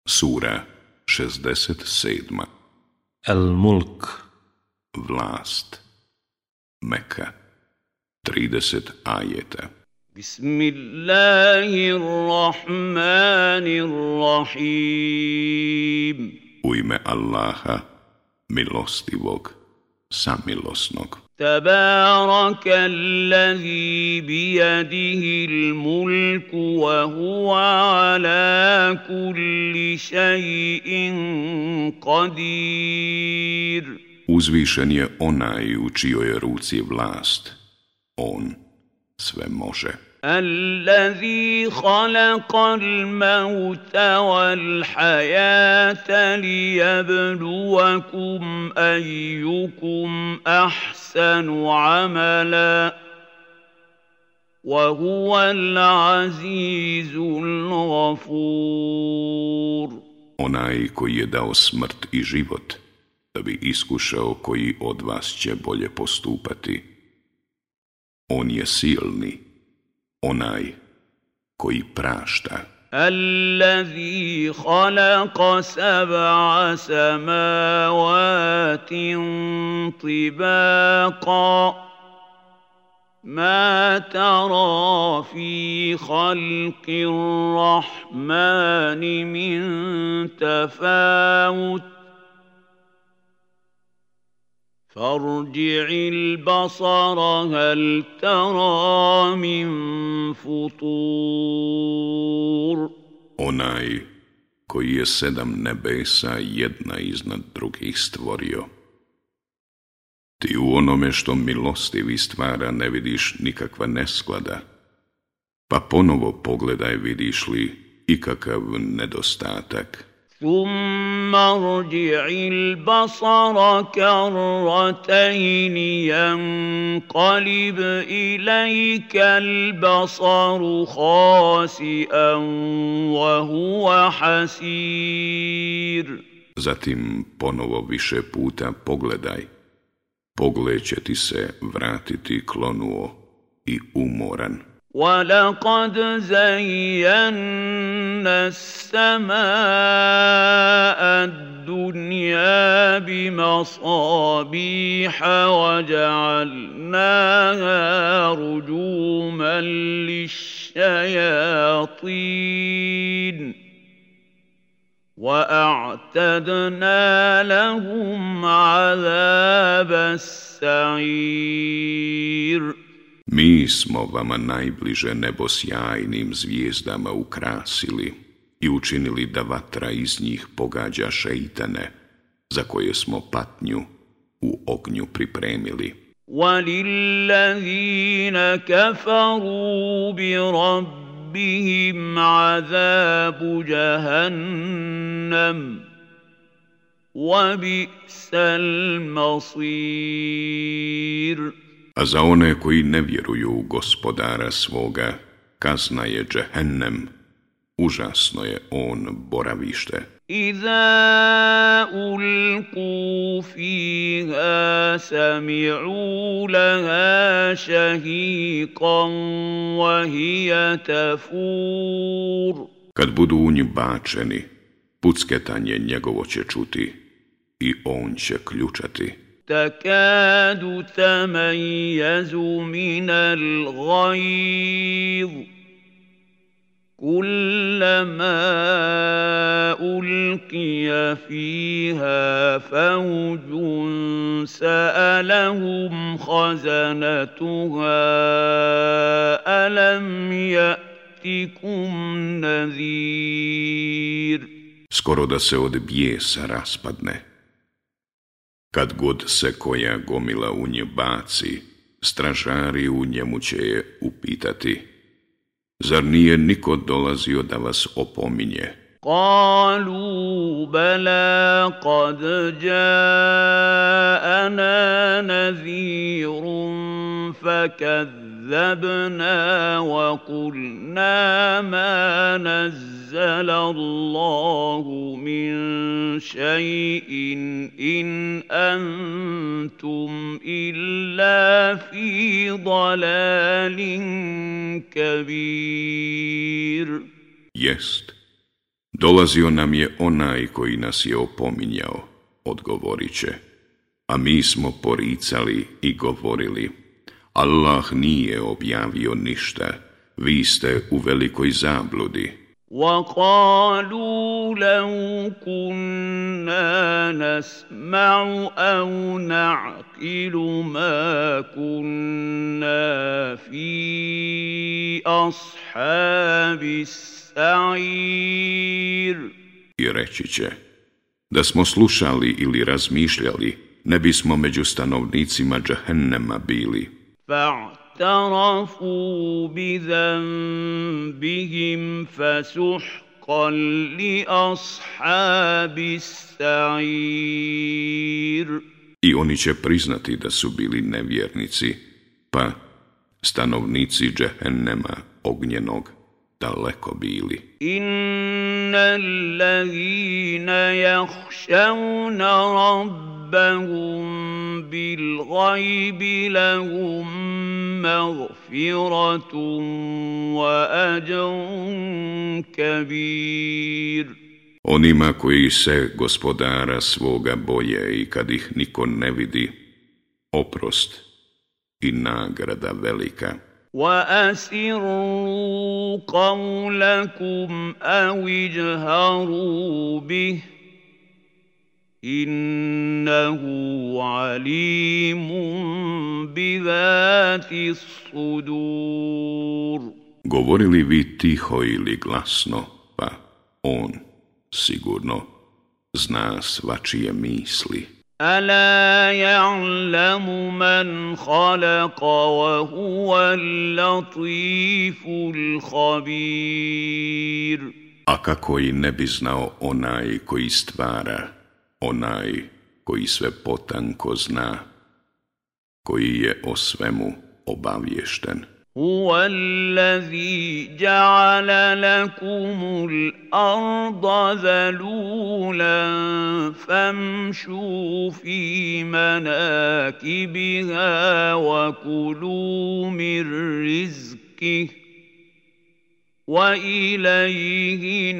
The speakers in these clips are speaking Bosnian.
Sura 67. Al-Mulk. Vlast. Meka. 30 ajeta. Bismillahirrahmanirrahim. U ime Allaha, milostivog, samilosnog. تبارك الذي بيده الملك وهو على كل شيء قدير. Uzvišen je onaj u čijoj je ruci vlast. On sve može. الذي خلق الموت والحياة ليبلوكم أيكم أحسن عملا وهو العزيز الغفور. Onaj koji je dao smrt i život, da bi iskušao koji od vas će bolje postupati. On je silni, onaj koji prašta. الذي خلق 7 سماوات طباقا ما ترى في خلق الرحمن من تفاوت فارجع البصر هل ترى من فطور. Onaj koji je 7 nebesa jedna iznad drugih stvorio. Ti u onome što milostivi stvara ne vidiš nikakva nesklada, pa ponovo pogledaj vidiš li ikakav nedostatak. ثم ارجع البصر كرتين ينقلب إليك البصر خاسئا وهو حسير. Zatim ponovo više puta pogledaj. Pogled će ti se vratiti klonuo i umoran. وَلَقَدْ زَيَّنَّا السَّمَاءَ الدُّنْيَا بِمَصَابِيحَ وَجَعَلْنَاهَا رُجُومًا لِلشَّيَاطِينِ وَأَعْتَدْنَا لَهُمْ عَذَابَ السَّعِيرِ. Mi smo vama najbliže nebo sjajnim zvijezdama ukrasili i učinili da vatra iz njih pogađa šeitane, za koje smo patnju u ognju pripremili. وَلِلَّذِينَ كَفَرُوا بِرَبِّهِمْ عَذَابُ جَهَنَّمَ وَبِئْسَ الْمَصِيرُ. A za one koji ne vjeruju u gospodara svoga, kazna je džehennem, užasno je on boravište. إِذَا أُلْقُوا فِيهَا سَمِعُوا لَهَا شَهِيقًا وَهِيَ تَفُورُ. Kad budu u nju bačeni, pucketanje njegovo će čuti i on će ključati. تكاد تميز من الغيظ كلما ألقي فيها فوج سألهم خزنتها ألم يأتكم نذير. Skoro da se od bijesa raspadne. Kad god se koja gomila u nje baci, stražari u njemu će je upitati: zar nije niko dolazio da vas opominje? قالوا بلى قد جاءنا نذير فكذبنا وقلنا ما نزل الله من شيء إن أنتم إلا في ضلال كبير. Jest, Dolazio nam je onaj koji nas je opominjao, odgovorit će, a mi smo poricali i govorili, Allah nije objavio ništa, vi ste u velikoj zabludi. وَقَالُوا لَوْ كُنَّا نَسْمَعُ أَوْ نَعْقِلُ مَا كُنَّا فِي أَصْحَابِ السَّعِيرِ. I reći će, da smo slušali ili razmišljali, ne bismo među stanovnicima džehennema bili. فَاعْتَرَفُوا بِذَنبِهِمْ فَسُحْقًا لِأَصْحَابِ السَّعِيرِ. I oni će priznati da su bili nevjernici, pa stanovnici džehennema ognjenog daleko bili. Inna allazina yakhshawna rabbahum bil ghaibi lahum maghfiratun wa ajrun kabir. Onima koji se gospodara svoga boje i kad ih niko ne vidi, oprost i nagrada velika. وَأَسِرُّوا قَوْلَكُمْ أَوِ اجْهَرُوا بِهِ إِنَّهُ عَلِيمٌ بِذَاتِ الصُّدُورِ. Govorili vi tiho ili glasno, pa on sigurno zna svačije misli. أَلَا يَعْلَمُ مَنْ خَلَقَ وَهُوَ اللَّطِيفُ الْخَبِيرُ. A kako i ne bi znao onaj koji stvara, onaj koji sve potanko zna, koji je o svemu obaviješten. هُوَ الَّذِي جَعَلَ لَكُمُ الْأَرْضَ ذَلُولًا فَامْشُوا فِي مَنَاكِبِهَا وَكُلُوا مِنْ رِزْقِهِ وَإِلَيْهِ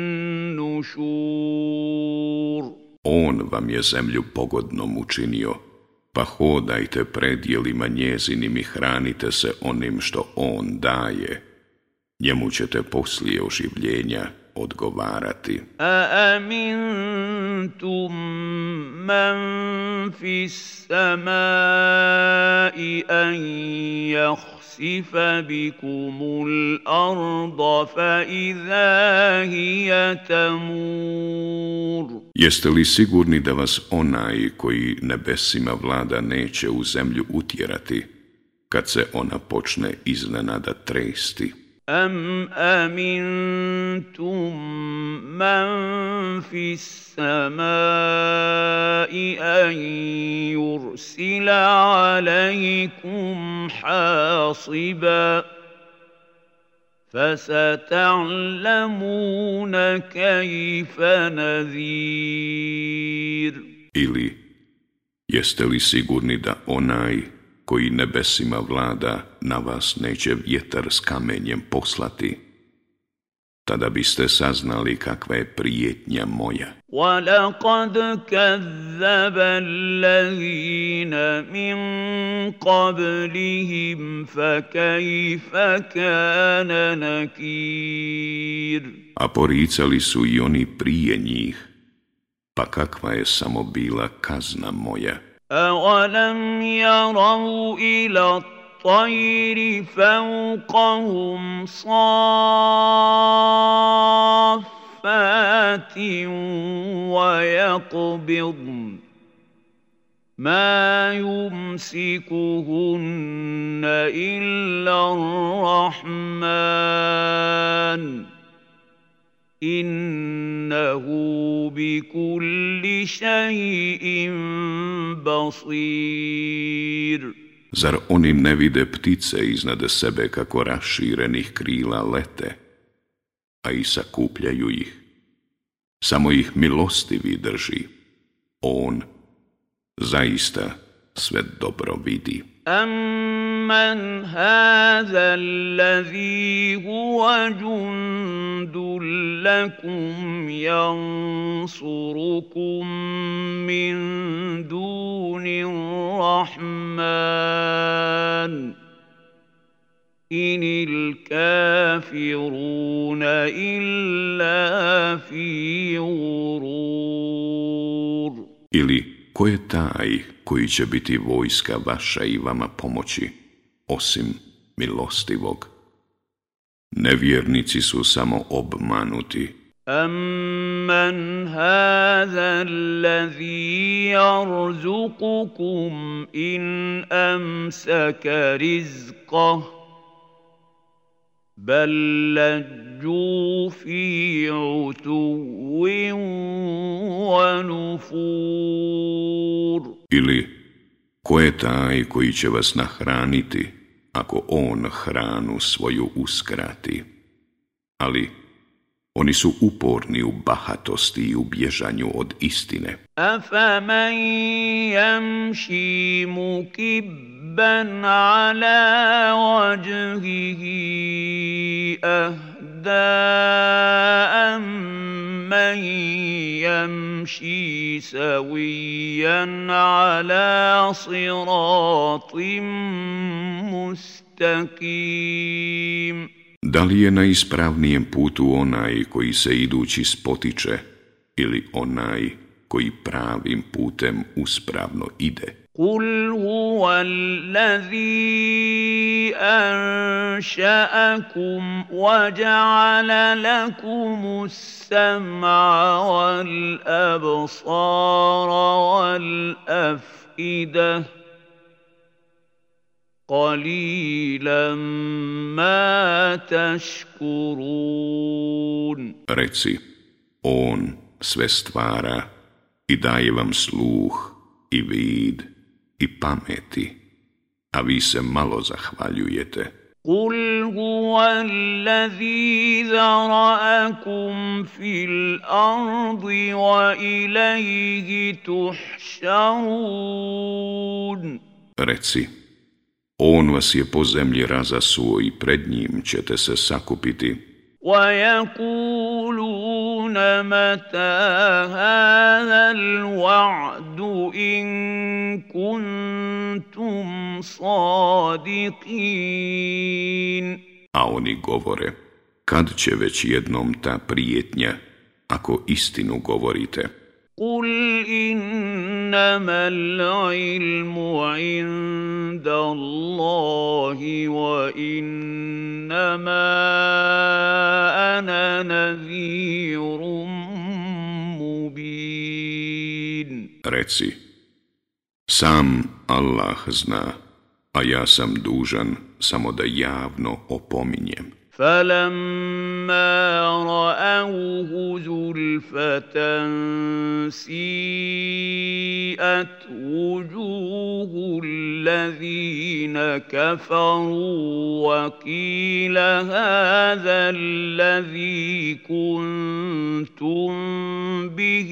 النُّشُورُ. On vam je zemlju pogodnom učinio, pa hodajte predjelima njezinim i hranite se onim što on daje. Njemu ćete poslije oživljenja odgovarati. أَأَمِنْتُمْ مَنْ فِي السَّمَاءِ أَنْ يَخْسِفَ بِكُمُ الْأَرْضَ فَإِذَا هِيَ تَمُورُ. Jeste li sigurni da vas onaj koji nebesima vlada neće u zemlju utjerati, kad se ona počne iznenada tresti? أَمْ أَمِنْتُمْ مَنْ فِي السَّمَاءِ أَنْ يُرْسِلَ عَلَيْكُمْ حَاصِبًا فَسَتَعْلَمُونَ كَيْفَ نَذِيرٌ. Ili, jeste li sigurni da onaj koji nebesima vlada na vas neće vjetar s kamenjem poslati? Tada biste saznali kakva je prijetnja moja. وَلَقَدْ كَذَّبَ الَّذِينَ مِنْ قَبْلِهِمْ فَكَيْفَ كَانَ نَكِيرٌ. A poricali su i oni prije njih, pa kakva je samo bila kazna moja. أَوَلَمْ يَرَوْا إِلَى الطَّيْرِ فَوْقَهُمْ صَافَّاتٍ وَيَقْبِضْنَ مَا يُمْسِكُهُنَّ إِلَّا الرَّحْمَنُ إِنَّهُ بِكُلِّ شَيْءٍ بَصِيرٌ. Zar oni ne vide ptice iznad sebe kako raširenih krila lete, a i sakupljaju ih? Samo ih milostivi drži. On zaista sve dobro vidi. أَمَّنْ هَذَا الَّذِي هُوَ جُندٌ لَّكُمْ يَنصُرُكُم مِّن دُونِ الرَّحْمَٰنِ إِنِ الْكَافِرُونَ إِلَّا فِي غُرُورٍ. Ili ko je taj koji će biti vojska vaša i vama pomoći, osim milostivog? Nevjernici su samo obmanuti. أَمَّنْ هَذَا الَّذِي يَرْزُقُكُمْ إِنْ أَمْسَكَ رِزْقَهُ بَل لَّجُّوا فِي عُتُوٍّ وَنُفُورٍ. Ili ko je taj koji će vas nahraniti ako on hranu svoju uskrati? Ali oni su uporni u bahatosti i u bježanju od istine. أَفَمَن يَمْشِي مُكِبًّا عَلَىٰ وَجْهِهِ أَهْدَىٰ أَمَّن يَمْشِي سَوِيًّا عَلَىٰ صِرَاطٍ مُّسْتَقِيمٍ. Da li je na ispravnijem putu onaj koji se idući spotiče ili onaj koji pravim putem uspravno ide? قُلْ هُوَ الَّذِي أَنشَأَكُمْ وَجَعَلَ لَكُمُ السَّمْعَ وَالْأَبْصَارَ وَالْأَفْئِدَةَ قَلِيلًا مَا تَشْكُرُونَ. Reci, on sve stvara i daje vam sluh i vid i pameti, a vi se malo zahvaljujete. قُلْ هُوَ الَّذِي ذَرَأَكُمْ فِي الْأَرْضِ وَإِلَيْهِ تُحْشَرُونَ. Reci, on vas je po zemlji razasuo i pred njim ćete se sakupiti. وَيَقُولُونَ مَتَىٰ هَٰذَا الْوَعْدُ إِن كُنتُمْ صَادِقِينَ. A oni govore, kad će već jednom ta prijetnja, ako istinu govorite? قُلْ إِنَّمَا الْعِلْمُ عِندَ اللَّهِ وَإِنَّمَا أَنَا نَذِيرٌ مُبِينٌ. Reci, sam Allah zna, a ja sam dužan samo da javno opominjem. فَلَمَّا رَأَوْهُ زُلْفَةً سِيئَتْ وُجُوهُ الَّذِينَ كَفَرُوا وَقِيلَ هَٰذَا الَّذِي كُنتُم بِهِ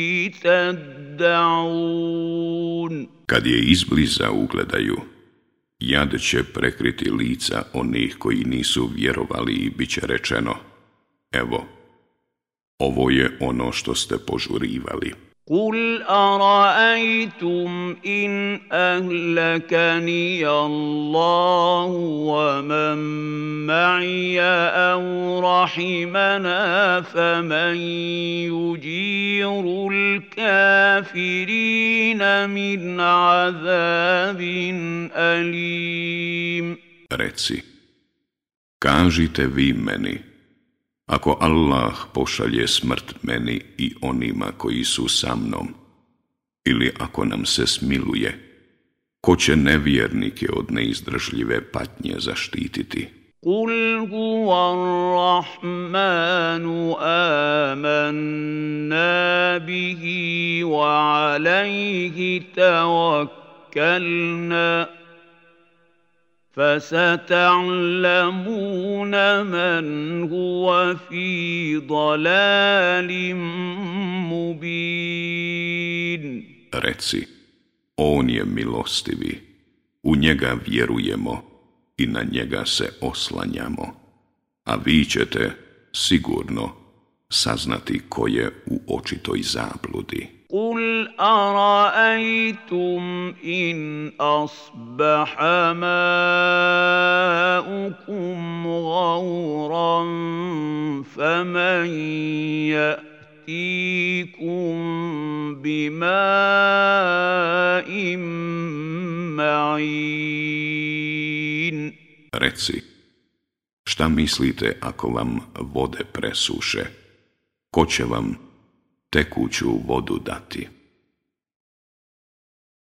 تَدَّعُونَ. Kad je izbliza ugledaju, jad će prekriti lica onih koji nisu vjerovali i bit će rečeno, evo, ovo je ono što ste požurivali. قُلْ أَرَأَيْتُمْ إِنْ أَهْلَكَنِيَ اللَّهُ وَمَن مَّعِيَ أَوْ رَحِمَنَا فَمَن يُجِيرُ الْكَافِرِينَ مِنْ عَذَابٍ أَلِيمٍ. Reci, kažite vi meni, ako Allah pošalje smrt meni i onima koji su sa mnom, ili ako nam se smiluje, ko će nevjernike od neizdržljive patnje zaštititi? قُلْ هُوَ الرَّحْمَٰنُ آمَنَّا بِهِ وَعَلَيْهِ تَوَكَّلْنَا فَسَتَعْلَمُونَ مَنْ هُوَ فِي ضَلَالٍ مُبِينٍ. Reci, on je milostivi, U njega vjerujemo i na njega se oslanjamo, a vi ćete sigurno saznati ko je u očitoj zabludi. قل أرأيتم إن أصبح ماؤكم غورا فمن يأتيكم بماء معين. Reci, šta mislite ako vam vode presuše? Ko će vam tekuću vodu dati?